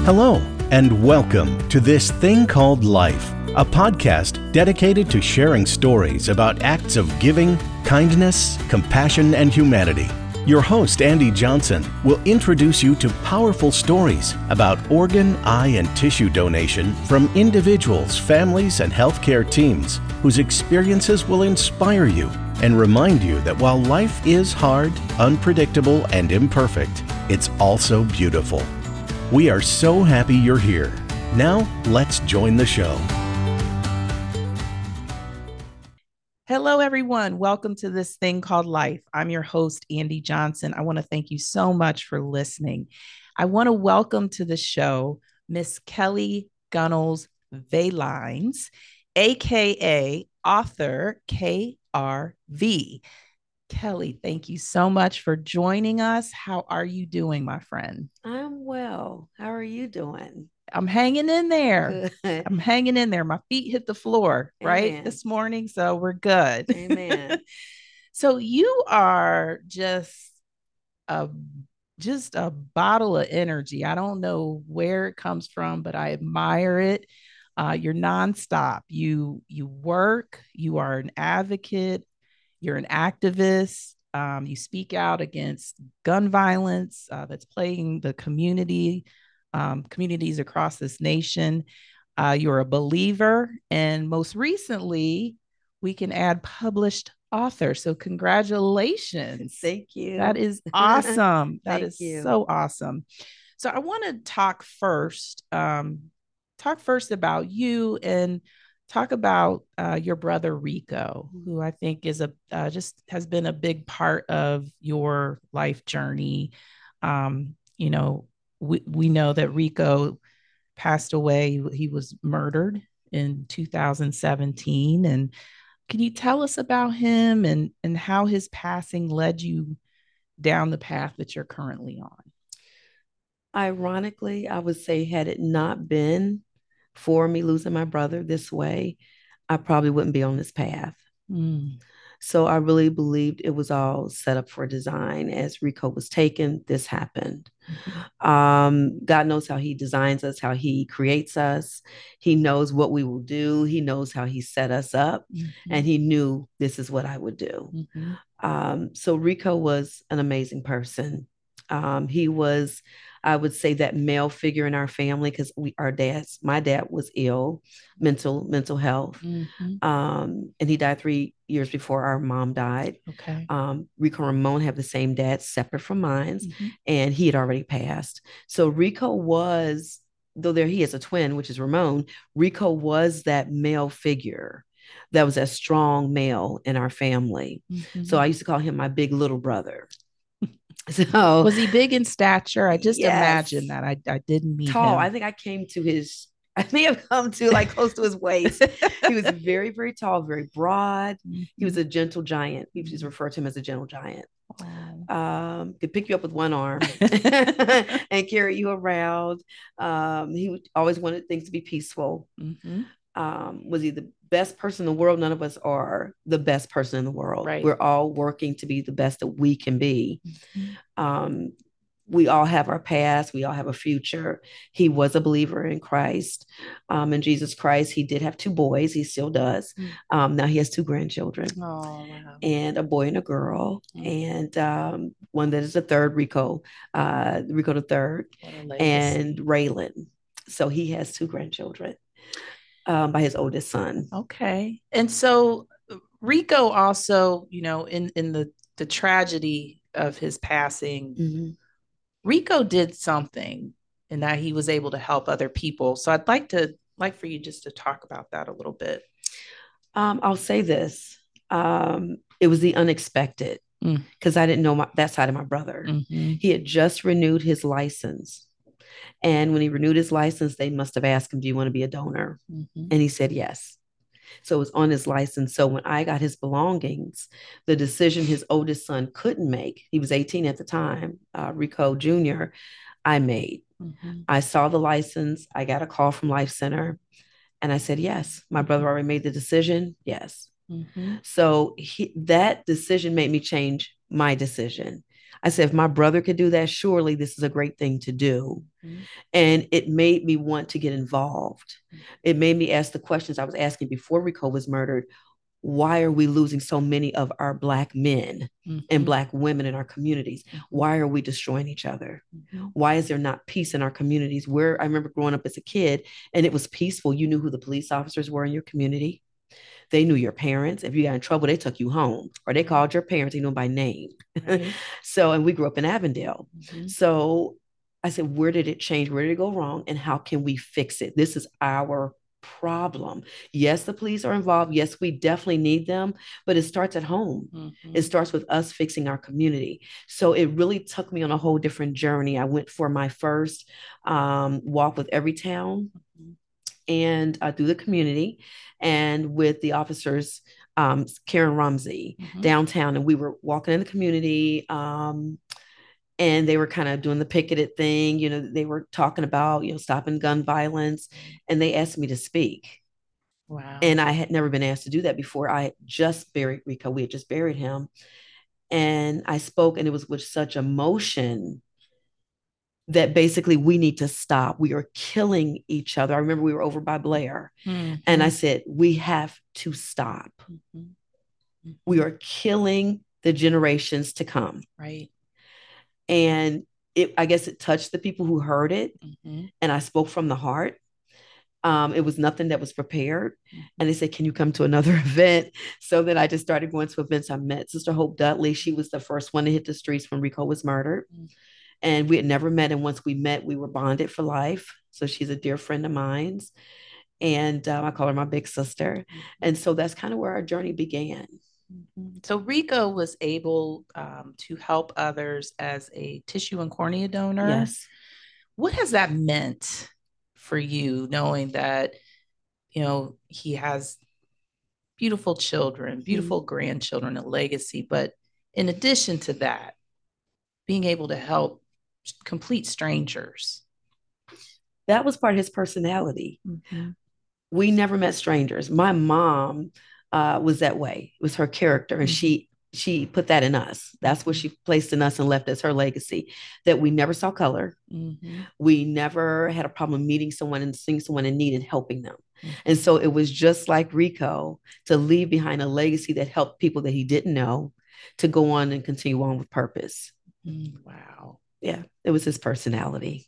Hello, and welcome to This Thing Called Life, a podcast dedicated to sharing stories about acts of giving, kindness, compassion, and humanity. Your host, Andy Johnson, will introduce you to powerful stories about organ, eye, and tissue donation from individuals, families, and healthcare teams whose experiences will inspire you and remind you that while life is hard, unpredictable, and imperfect, it's also beautiful. We are so happy you're here. Now, let's join the show. Hello, everyone. Welcome to This Thing Called Life. I'm your host, Andy Johnson. I want to thank you so much for listening. I want to welcome to the show Miss Kelly Gunnels Valines, aka author KRV. Kelly, thank you so much for joining us. How are you doing, my friend? I'm well. How are you doing? I'm hanging in there. Good. I'm hanging in there. My feet hit the floor, right, Amen. this morning. So we're good. Amen. So you are a just a bottle of energy. I don't know where it comes from, but I admire it. You're nonstop. You work. You are an advocate. You're an activist. You speak out against gun violence that's plaguing the communities across this nation. You're a believer. And most recently, we can add published author. So congratulations. Thank you. That is awesome. That Thank is you. so awesome. So I want to talk first about you and talk about your brother Rico, who I think is just has been a big part of your life journey. You know, we know that Rico passed away. He was murdered in 2017. And can you tell us about him and how his passing led you down the path that you're currently on? Ironically, I would say, had it not been for me losing my brother this way, I probably wouldn't be on this path. So I really believed it was all set up for design. As Rico was taken, this happened. God knows how he designs us, how he creates us. He knows what we will do. He knows how he set us up. And he knew this is what I would do. So Rico was an amazing person. He was, I would say, that male figure in our family because my dad was ill, mental health. And he died 3 years before our mom died. Okay. Rico and Ramon have the same dad, separate from mine, and he had already passed. So Rico was, though he is a twin, which is Ramon, Rico was that male figure that was a strong male in our family. So I used to call him my big little brother. So was he big in stature? I just Yes. imagine that. I didn't meet tall. him. I think I may have come to like close to his waist. He was very, very tall, very broad. He was a gentle giant. We just refer to him as a gentle giant. Could pick you up with one arm and carry you around. He always wanted things to be peaceful. Was he the best person in the world? None of us are the best person in the world. Right. We're all working to be the best that we can be. We all have our past. We all have a future. He was a believer in Christ, in Jesus Christ. He did have 2 boys. He still does. Now he has 2 grandchildren. Oh, wow. And a boy and a girl, and one that is a third, Rico the third, and Raylan. So he has 2 grandchildren by his oldest son. Okay. And so Rico also, in the tragedy of his passing, Rico did something in that he was able to help other people. So I'd like for you just to talk about that a little bit. I'll say this. It was the unexpected because I didn't know that side of my brother. He had just renewed his license. And when he renewed his license, they must have asked him, do you want to be a donor? And he said yes. So it was on his license. So when I got his belongings, the decision his oldest son couldn't make, he was 18 at the time, Rico Jr., I made. I saw the license. I got a call from Life Center. And I said, yes. My brother already made the decision. Yes. So that decision made me change my decision. I said, if my brother could do that, surely this is a great thing to do. And it made me want to get involved. It made me ask the questions I was asking before Rico was murdered. Why are we losing so many of our Black men and Black women in our communities? Why are we destroying each other? Why is there not peace in our communities? Where I remember growing up as a kid and it was peaceful. You knew who the police officers were in your community. They knew your parents. If you got in trouble, they took you home or they called your parents, you know, by name. Right. So, and we grew up in Avondale. So I said, where did it change? Where did it go wrong? And how can we fix it? This is our problem. Yes, the police are involved. Yes, we definitely need them, but it starts at home. It starts with us fixing our community. So it really took me on a whole different journey. I went for my first walk with Everytown and through the community and with the officers, Karen Rumsey downtown. And we were walking in the community and they were kind of doing the picketed thing. You know, they were talking about, you know, stopping gun violence. And they asked me to speak. Wow. And I had never been asked to do that before. I had just buried Rico. We had just buried him. And I spoke, and it was with such emotion that basically we need to stop. We are killing each other. I remember we were over by Blair. And I said, we have to stop. We are killing the generations to come. Right. And I guess it touched the people who heard it. And I spoke from the heart. It was nothing that was prepared. And they said, can you come to another event? So then I just started going to events. I met Sister Hope Dudley. She was the first one to hit the streets when Rico was murdered. And we had never met. And once we met, we were bonded for life. So she's a dear friend of mine. And I call her my big sister. And so that's kind of where our journey began. So Rico was able to help others as a tissue and cornea donor. Yes. What has that meant for you, knowing that, you know, he has beautiful children, beautiful grandchildren, a legacy, but in addition to that, being able to help complete strangers? That was part of his personality. We never met strangers. My mom was that way. It was her character. And she put that in us. That's what she placed in us and left as her legacy, that we never saw color. We never had a problem meeting someone and seeing someone in need and helping them. And so it was just like Rico to leave behind a legacy that helped people that he didn't know to go on and continue on with purpose. Wow. Yeah, it was his personality.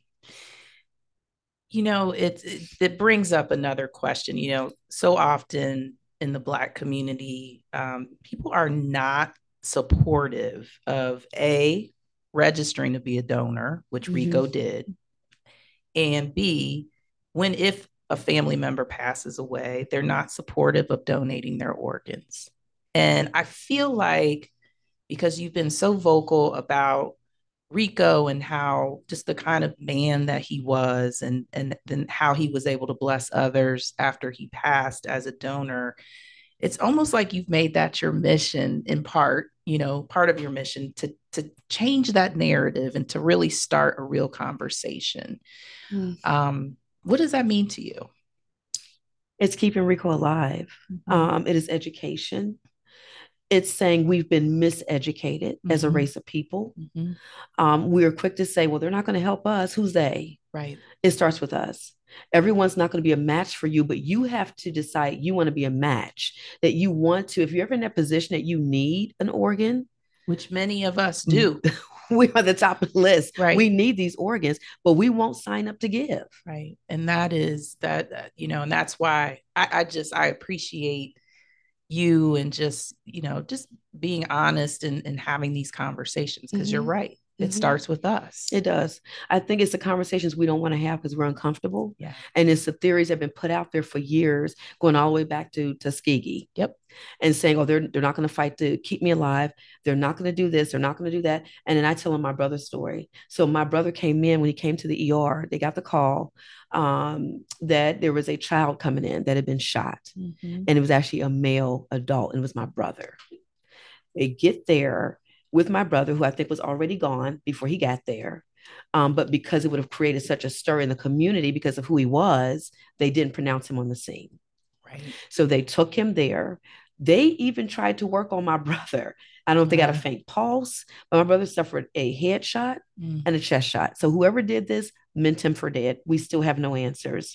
You know, it brings up another question. You know, so often in the Black community, people are not supportive of registering to be a donor, which Rico did, and B, if a family member passes away, they're not supportive of donating their organs. And I feel like, because you've been so vocal about Rico and how just the kind of man that he was, and then how he was able to bless others after he passed as a donor, it's almost like you've made that your mission in part, you know, part of your mission to change that narrative and to really start a real conversation. What does that mean to you? It's keeping Rico alive. It is education. It's saying we've been miseducated as a race of people. We are quick to say, well, they're not going to help us. Who's they? Right. It starts with us. Everyone's not going to be a match for you, but you have to decide you want to be a match, that you want to, if you're ever in that position that you need an organ, which many of us do. We are the top of the list. Right. We need these organs, but we won't sign up to give. Right. And that is that, you know, and that's why I appreciate you and just, you know, just being honest and having these conversations, because you're right. It starts with us. It does. I think it's the conversations we don't want to have because we're uncomfortable. Yeah. And it's the theories that have been put out there for years, going all the way back to Tuskegee. Yep. And saying, oh, they're not going to fight to keep me alive. They're not going to do this. They're not going to do that. And then I tell him my brother's story. So my brother came in, when he came to the ER, they got the call that there was a child coming in that had been shot. And it was actually a male adult, and it was my brother. They get there with my brother, who I think was already gone before he got there. But because it would have created such a stir in the community because of who he was, they didn't pronounce him on the scene. Right. So they took him there. They even tried to work on my brother. I don't know if they got a faint pulse, but my brother suffered a head shot and a chest shot. So whoever did this meant him for dead. We still have no answers.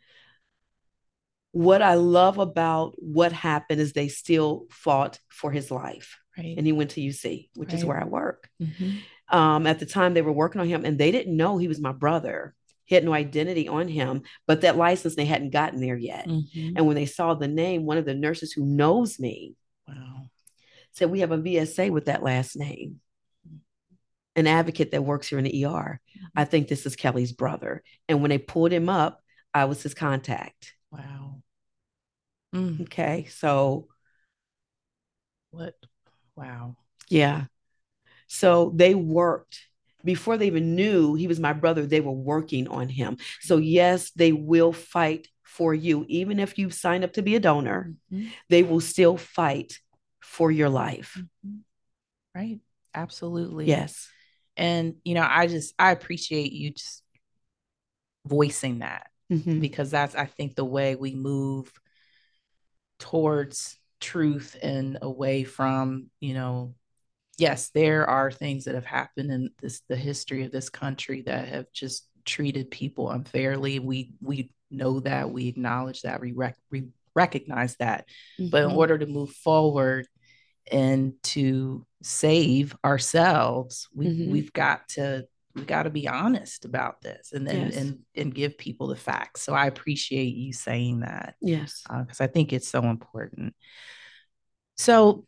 What I love about what happened is they still fought for his life. Right. And he went to UC, which is where I work. Mm-hmm. At the time, they were working on him, and they didn't know he was my brother. He had no identity on him, but that license, they hadn't gotten there yet. Mm-hmm. And when they saw the name, one of the nurses who knows me said, we have a VSA with that last name, an advocate that works here in the ER. I think this is Kelly's brother. And when they pulled him up, I was his contact. Wow. Okay. So what? Wow. Yeah. So they worked before they even knew he was my brother. They were working on him. So yes, they will fight for you. Even if you've signed up to be a donor, they will still fight for your life. Right. Absolutely. Yes. And, I appreciate you just voicing that, because that's, I think, the way we move towards truth and away from, yes, there are things that have happened in the history of this country that have just treated people unfairly. We know that, we acknowledge that, we recognize that. But in order to move forward and to save ourselves, we've got to be honest about this, and then and give people the facts. So I appreciate you saying that. Yes. Because I think it's so important. So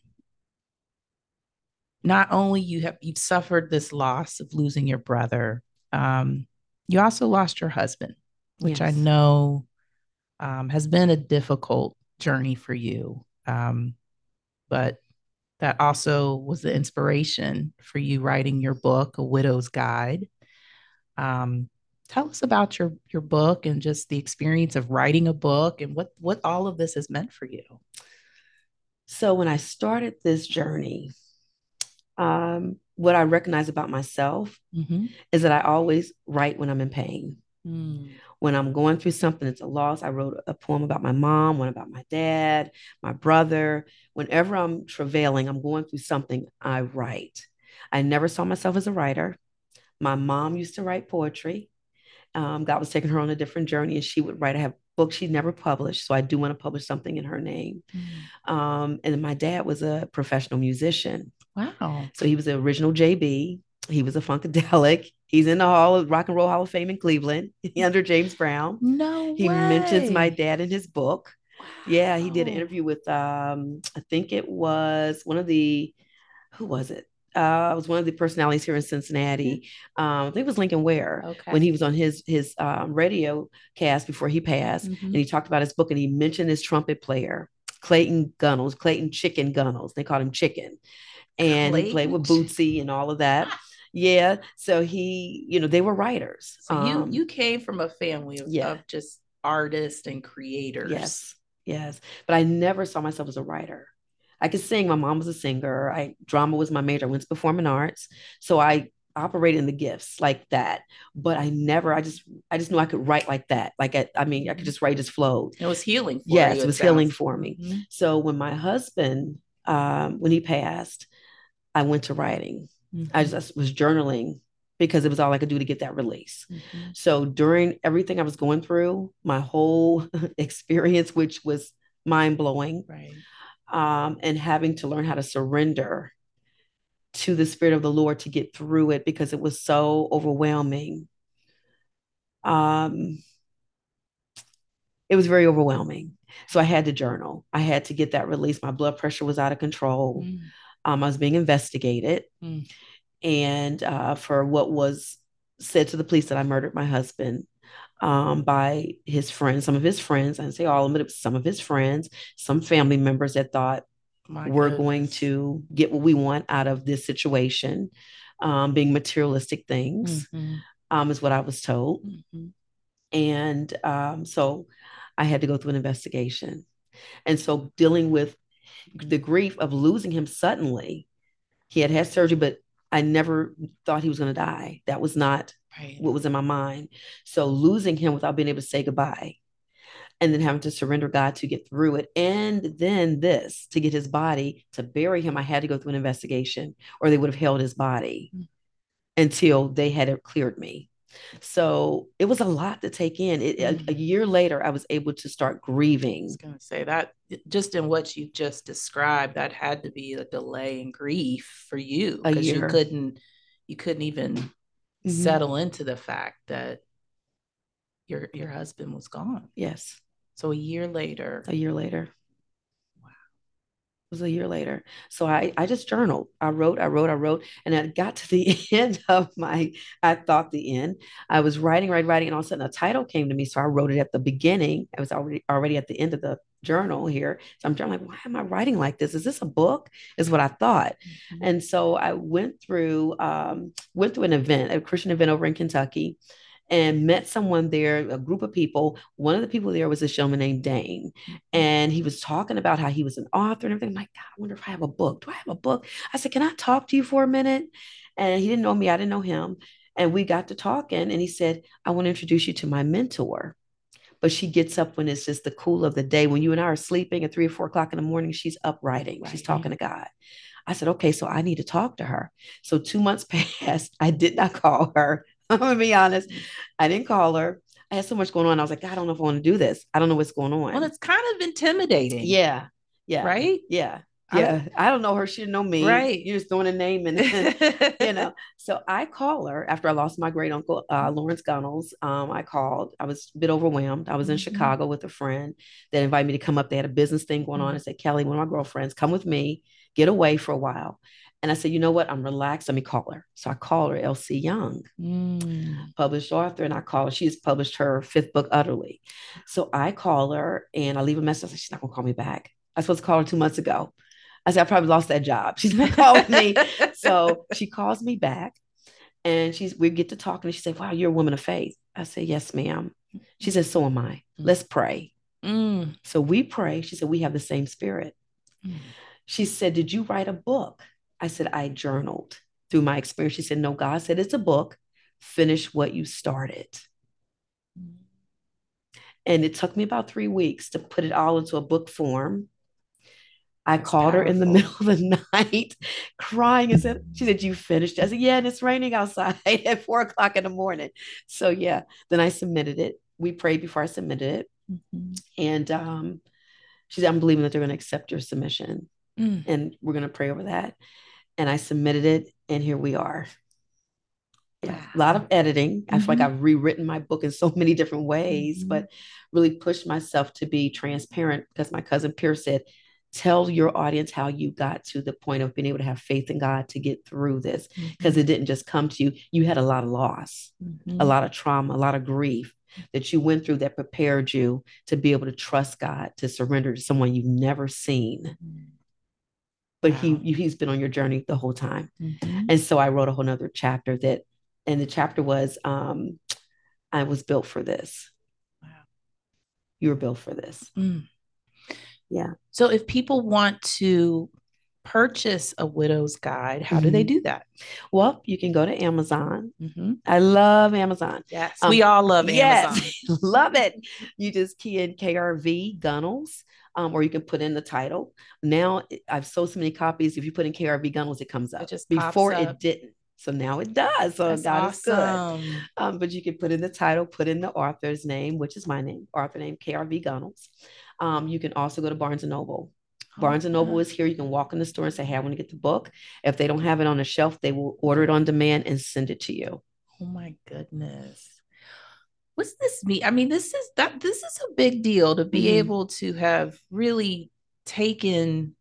not only you've suffered this loss of losing your brother, you also lost your husband, which I know has been a difficult journey for you. But that also was the inspiration for you writing your book, A Widow's Guide. Tell us about your book and just the experience of writing a book and what all of this has meant for you. So when I started this journey, what I recognize about myself is that I always write when I'm in pain. When I'm going through something, it's a loss. I wrote a poem about my mom, one about my dad, my brother. Whenever I'm travailing, I'm going through something, I write. I never saw myself as a writer. My mom used to write poetry. God was taking her on a different journey, and she would write. I have books she never published, so I do want to publish something in her name. And my dad was a professional musician. Wow. So he was the original JB. He was a Funkadelic. He's in the Rock and Roll Hall of Fame in Cleveland under James Brown. No He way. mentions my dad in his book. Wow. Yeah, he did an interview with, I think it was who was it? It was one of the personalities here in Cincinnati. I think it was Lincoln Ware, when he was on his radio cast before he passed. And he talked about his book, and he mentioned his trumpet player, Clayton Chicken Gunnels. They called him Chicken. And he played with Bootsy and all of that. Yeah. So they were writers. So you came from a family of just artists and creators. Yes. But I never saw myself as a writer. I could sing. My mom was a singer. Drama was my major. I went to performing arts. So I operated in the gifts like that. But I just knew I could write like that. I could just write, just flowed. It was healing for you. Yes, it was healing for me. So when my husband, when he passed, I went to writing. I just was journaling because it was all I could do to get that release. So during everything I was going through, my whole experience, which was mind-blowing, and having to learn how to surrender to the Spirit of the Lord to get through it, because it was so overwhelming. It was very overwhelming. So I had to journal. I had to get that release. My blood pressure was out of control. I was being investigated, and for what was said to the police that I murdered my husband, by his friends, some of his friends. I didn't say all of them, but it was some of his friends, some family members that thought we're going to get what we want out of this situation, being materialistic things, is what I was told. And so I had to go through an investigation. And so dealing with the grief of losing him suddenly. He had surgery, but I never thought he was going to die. That was not what was in my mind. So losing him without being able to say goodbye, and then having to surrender God to get through it. And then to get his body, to bury him, I had to go through an investigation, or they would have held his body until they had cleared me. So it was a lot to take in. A year later, I was able to start grieving. I was going to say that just in what you just described, that had to be a delay in grief for you, because you couldn't even settle into the fact that your husband was gone. Yes. So a year later. Was a year later. So I just journaled. I wrote, and I got to the end of I thought the end. I was writing, and all of a sudden a title came to me. So I wrote it at the beginning. I was already at the end of the journal here. So I'm journaling, why am I writing like this? Is this a book? Is what I thought. Mm-hmm. And so I went through an event, a Christian event over in Kentucky, and met someone there, a group of people. One of the people there was a gentleman named Dane. And he was talking about how he was an author and everything. I'm like, God, I wonder if I have a book. Do I have a book? I said, can I talk to you for a minute? And he didn't know me. I didn't know him. And we got to talking, and he said, I want to introduce you to my mentor. But she gets up when it's just the cool of the day. When you and I are sleeping at 3 or 4 o'clock in the morning, she's up writing. She's talking to God. I said, okay, so I need to talk to her. So 2 months passed. I did not call her. I'm going to be honest. I didn't call her. I had so much going on. I was like, I don't know if I want to do this. I don't know what's going on. Well, it's kind of intimidating. Yeah. Right? Yeah. I don't know her. She didn't know me. Right. You're just throwing a name and So I call her after I lost my great uncle, Lawrence Gunnels. I called. I was a bit overwhelmed. I was in Chicago with a friend that invited me to come up. They had a business thing going on. I said, Kelly, one of my girlfriends, come with me, get away for a while. And I said, you know what? I'm relaxed. Let me call her. So I called her, L.C. Young, published author. And I called her. She's published her 5th book, Utterly. So I call her and I leave a message. I said, she's not going to call me back. I was supposed to call her 2 months ago. I said, I probably lost that job. She's not calling me. So she calls me back and we get to talking. And she said, wow, you're a woman of faith. I said, yes, ma'am. She said, so am I. Let's pray. So we pray. She said, we have the same spirit. She said, did you write a book? I said, I journaled through my experience. She said, no, God said it's a book. Finish what you started. And it took me about 3 weeks to put it all into a book form. I called her in the middle of the night crying and said, she said, you finished? I said, yeah, and it's raining outside at 4 o'clock in the morning. So yeah, then I submitted it. We prayed before I submitted it. And she said, I'm believing that they're going to accept your submission. And we're going to pray over that. And I submitted it, and here we are. Yeah, a lot of editing. I feel like I've rewritten my book in so many different ways, but really pushed myself to be transparent, because my cousin Pierce said, tell your audience how you got to the point of being able to have faith in God to get through this, because it didn't just come to you. You had a lot of loss, a lot of trauma, a lot of grief that you went through that prepared you to be able to trust God, to surrender to someone you've never seen. But he's been on your journey the whole time. And so I wrote a whole nother chapter and the chapter was, I was built for this. Wow. You were built for this. Yeah. So if people want to purchase a widow's guide, how do they do that? Well, you can go to Amazon. I love Amazon. Yes, we all love Amazon. Love it. You just key in KRV Gunnels, or you can put in the title. Now I've sold so many copies. If you put in KRV Gunnels, it comes up. It just before pops up. It didn't. So now it does. So that's God awesome. Is good. But you can put in the title, put in the author's name, which is my name, author name, KRV Gunnels. You can also go to Barnes & Noble. Barnes & Noble is here. You can walk in the store and say, hey, I want to get the book. If they don't have it on the shelf, they will order it on demand and send it to you. Oh my goodness. What's this mean? I mean, this is a big deal to be able to have really taken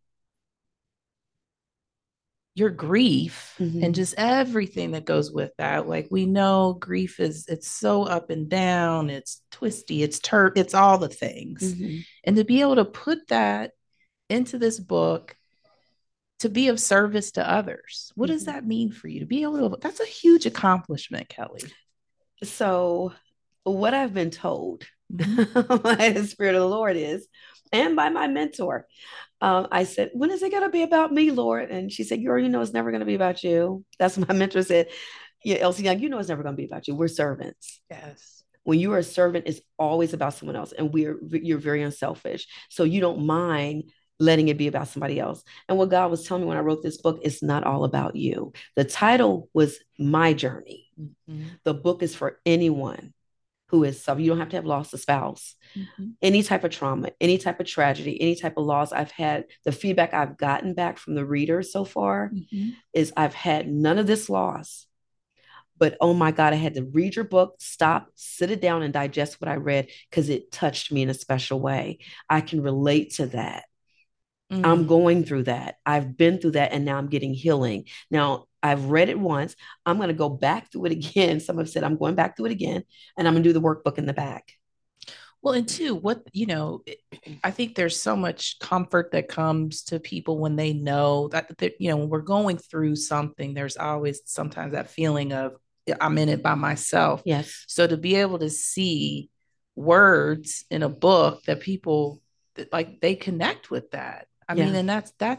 your grief and just everything that goes with that. Like, we know grief it's so up and down, it's twisty, it's all the things. And to be able to put that into this book, to be of service to others, what does that mean for you? To be able to, that's a huge accomplishment, Kelly. So what I've been told by the Spirit of the Lord is, and by my mentor, I said, when is it going to be about me, Lord? And she said, girl, you know, it's never going to be about you. That's what my mentor said. Yeah, Elsie Young, you know, it's never going to be about you. We're servants. Yes. When you are a servant, it's always about someone else. And you're very unselfish. So you don't mind letting it be about somebody else. And what God was telling me when I wrote this book, it's not all about you. The title was My Journey. Mm-hmm. The book is for anyone who is suffering. You don't have to have lost a spouse. Mm-hmm. Any type of trauma, any type of tragedy, any type of loss. I've had the feedback I've gotten back from the readers so far is I've had none of this loss. But oh my God, I had to read your book, stop, sit it down and digest what I read because it touched me in a special way. I can relate to that. I'm going through that. I've been through that and now I'm getting healing. Now I've read it once. I'm going to go back through it again. Some have said I'm going back through it again and I'm going to do the workbook in the back. Well, and two, I think there's so much comfort that comes to people when they know that, when we're going through something, there's always sometimes that feeling of I'm in it by myself. Yes. So to be able to see words in a book that people like, they connect with that. I mean, and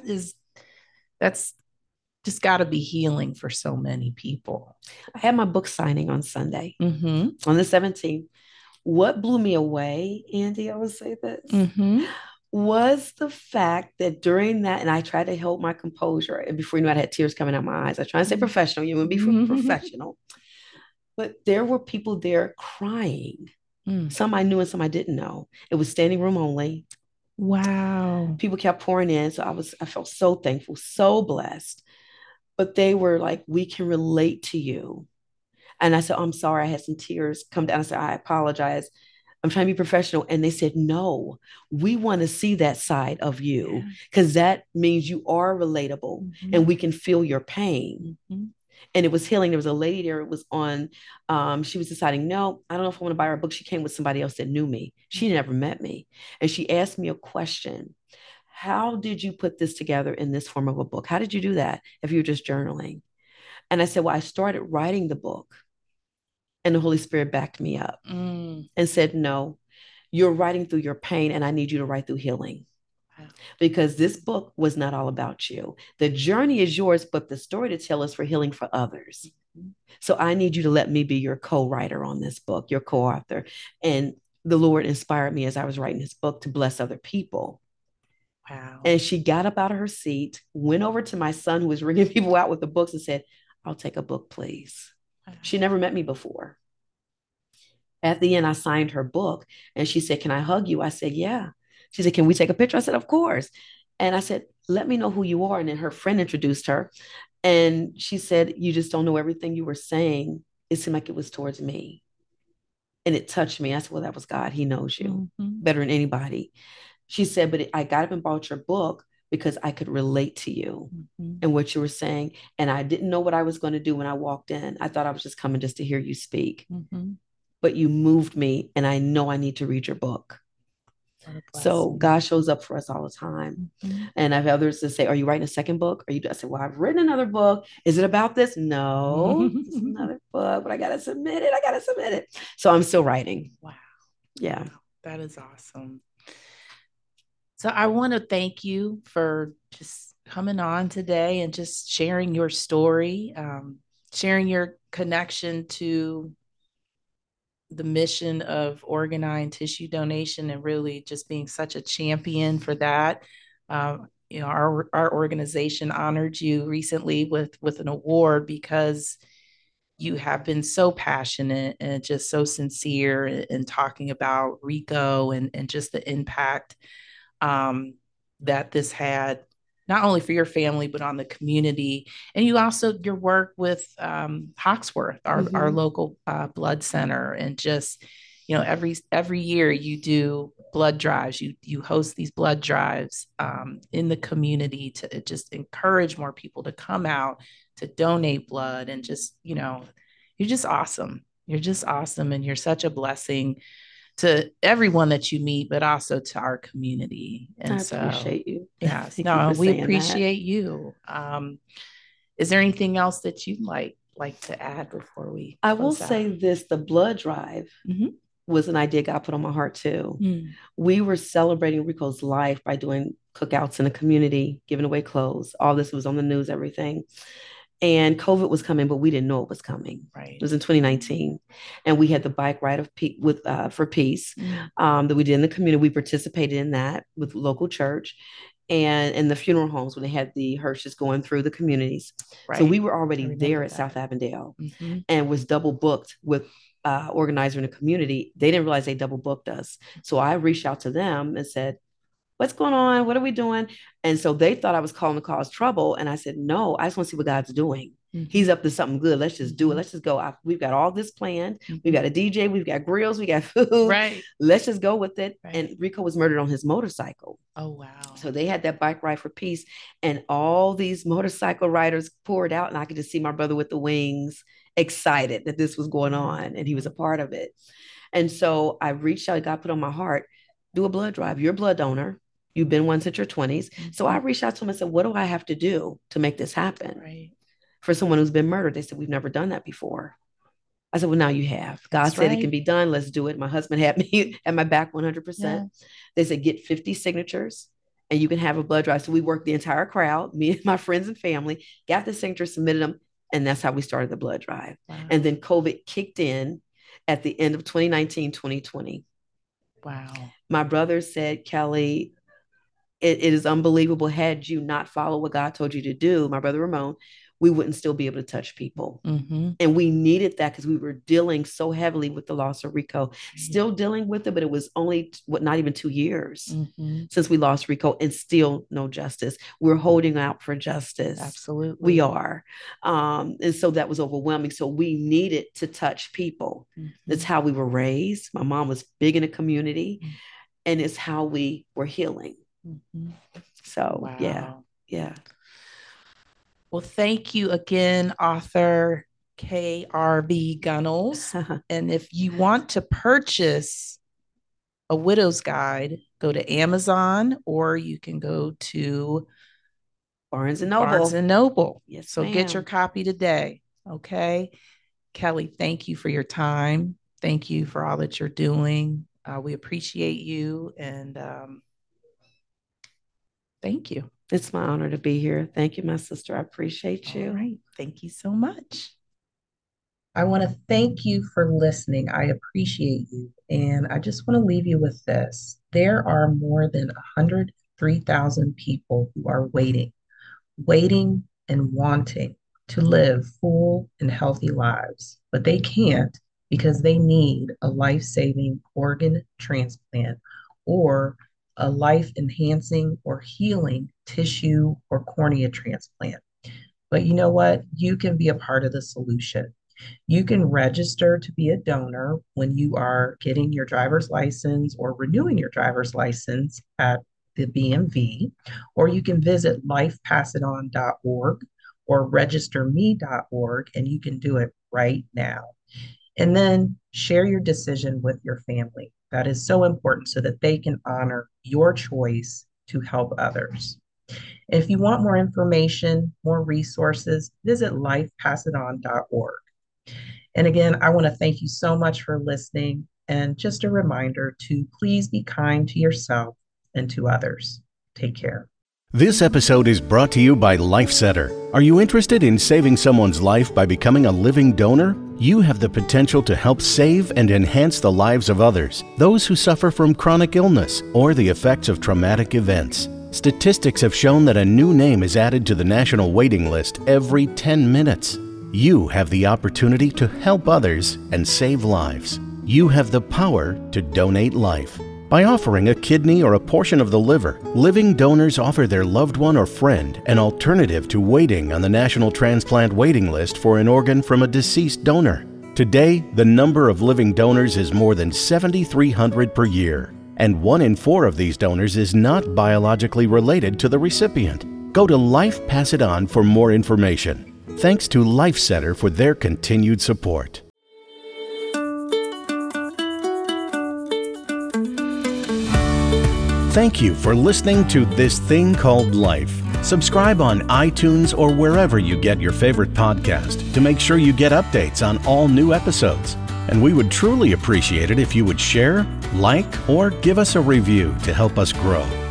that's just got to be healing for so many people. I had my book signing on Sunday, on the 17th. What blew me away, Andy, I would say this, was the fact that during that, and I tried to hold my composure, and before you know, I had tears coming out my eyes. I tried to say professional, you would be professional. But there were people there crying. Some I knew and some I didn't know. It was standing room only. Wow. People kept pouring in. So I felt so thankful, so blessed. But they were like, we can relate to you. And I said, I'm sorry. I had some tears come down. I said, I apologize. I'm trying to be professional. And they said, no, we want to see that side of you because that means you are relatable and we can feel your pain. And it was healing. There was a lady there. It was on, she was deciding, no, I don't know if I want to buy her book. She came with somebody else that knew me. She never met me. And she asked me a question. How did you put this together in this form of a book? How did you do that if you're just journaling? And I said, well, I started writing the book and the Holy Spirit backed me up and said, no, you're writing through your pain and I need you to write through healing. Because this book was not all about you. The journey is yours, but the story to tell is for healing for others. So I need you to let me be your co-writer on this book, your co-author. And the Lord inspired me as I was writing this book to bless other people. Wow. And she got up out of her seat, went over to my son who was ringing people out with the books and said, I'll take a book, please. Wow. She never met me before. At the end, I signed her book and she said, can I hug you? I said, yeah. She said, can we take a picture? I said, of course. And I said, let me know who you are. And then her friend introduced her. And she said, you just don't know everything you were saying. It seemed like it was towards me. And it touched me. I said, well, that was God. He knows you better than anybody. She said, but I got up and bought your book because I could relate to you and what you were saying. And I didn't know what I was going to do when I walked in. I thought I was just coming just to hear you speak. But you moved me and I know I need to read your book. So God shows up for us all the time. And I have others that say, are you writing a second book? Are you? I said, well, I've written another book. Is it about this? No, it's another book, but I got to submit it. So I'm still writing. Wow. Yeah. Wow. That is awesome. So I want to thank you for just coming on today and just sharing your story, sharing your connection to the mission of organ tissue donation and really just being such a champion for that. Our organization honored you recently with an award because you have been so passionate and just so sincere in talking about RICO and just the impact that this had not only for your family, but on the community. And you also, your work with Hawksworth, our local blood center, and just, every year you do blood drives, you host these blood drives in the community to just encourage more people to come out to donate blood. And just, you're just awesome. You're just awesome. And you're such a blessing to everyone that you meet, but also to our community. And I appreciate you. Yes, no, we appreciate you. Is there anything else that you'd like to add before we? I will say this: the blood drive was an idea God put on my heart too. We were celebrating Rico's life by doing cookouts in the community, giving away clothes. All this was on the news, everything. And COVID was coming, but we didn't know it was coming. Right. It was in 2019. And we had the bike ride for peace that we did in the community. We participated in that with local church. and in the funeral homes when they had the hearses going through the communities. Right. So we were already there at South Avondale and was double booked with organizer in the community. They didn't realize they double booked us. So I reached out to them and said, what's going on? What are we doing? And so they thought I was calling to cause trouble. And I said, no, I just want to see what God's doing. He's up to something good. Let's just do it. Let's just go. We've got all this planned. We've got a DJ. We've got grills. We got food. Right. Let's just go with it. Right. And Rico was murdered on his motorcycle. Oh, wow. So they had that bike ride for peace. And all these motorcycle riders poured out. And I could just see my brother with the wings, excited that this was going on. And he was a part of it. And so I reached out. God put on my heart, do a blood drive. You're a blood donor. You've been one since your 20s. So I reached out to him and said, what do I have to do to make this happen? Right. For someone who's been murdered. They said, we've never done that before. I said, well, now you have. God said it can be done. Let's do it. My husband had me at my back 100%. Yeah. They said, get 50 signatures and you can have a blood drive. So we worked the entire crowd, me and my friends and family, got the signatures, submitted them. And that's how we started the blood drive. Wow. And then COVID kicked in at the end of 2019, 2020. Wow. My brother said, Kelly, it is unbelievable. Had you not followed what God told you to do, my brother Ramon, we wouldn't still be able to touch people. And we needed that because we were dealing so heavily with the loss of Rico, still dealing with it, but it was only not even 2 years since we lost Rico and still no justice. We're holding out for justice. Absolutely. We are. And so that was overwhelming. So we needed to touch people. That's how we were raised. My mom was big in the community and it's how we were healing. So, wow. Yeah. Well, thank you again, author KRB Gunnels. And if you want to purchase A Widow's Guide, go to Amazon or you can go to Barnes and Noble. Barnes and Noble. Yes, so get your copy today. Okay. Kelly, thank you for your time. Thank you for all that you're doing. We appreciate you and thank you. It's my honor to be here. Thank you, my sister. I appreciate you. All right. Thank you so much. I want to thank you for listening. I appreciate you. And I just want to leave you with this. There are more than 103,000 people who are waiting and wanting to live full and healthy lives, but they can't because they need a life-saving organ transplant or a life-enhancing or healing tissue or cornea transplant. But you know what? You can be a part of the solution. You can register to be a donor when you are getting your driver's license or renewing your driver's license at the BMV, or you can visit lifepassidon.org or registerme.org, and you can do it right now. And then share your decision with your family. That is so important so that they can honor your choice to help others. If you want more information, more resources, visit lifepassidon.org. And again, I want to thank you so much for listening. And just a reminder to please be kind to yourself and to others. Take care. This episode is brought to you by LifeCenter. Are you interested in saving someone's life by becoming a living donor? You have the potential to help save and enhance the lives of others, those who suffer from chronic illness or the effects of traumatic events. Statistics have shown that a new name is added to the national waiting list every 10 minutes. You have the opportunity to help others and save lives. You have the power to donate life. By offering a kidney or a portion of the liver, living donors offer their loved one or friend an alternative to waiting on the National Transplant Waiting List for an organ from a deceased donor. Today, the number of living donors is more than 7,300 per year, and 1 in 4 of these donors is not biologically related to the recipient. Go to Life Pass It On for more information. Thanks to LifeCenter for their continued support. Thank you for listening to This Thing Called Life. Subscribe on iTunes or wherever you get your favorite podcast to make sure you get updates on all new episodes. And we would truly appreciate it if you would share, like, or give us a review to help us grow.